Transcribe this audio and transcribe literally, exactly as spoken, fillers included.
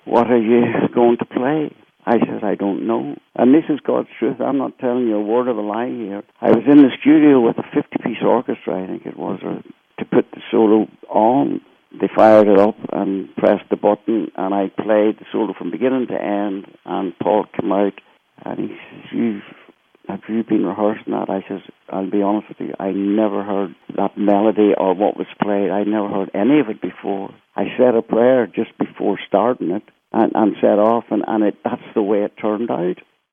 what are you going to play? I said, I don't know. And this is God's truth. I'm not telling you a word of a lie here. I was in the studio with a fifty-piece orchestra, I think it was, or to put the solo on. They fired it up and pressed the button, and I played the solo from beginning to end, and Paul came out, and he says, You've, have you been rehearsing that? I says, I'll be honest with you, I never heard that melody or what was played. I never heard any of it before. I said a prayer just before starting it, and, and set off, and, and it, that's the way it turned out.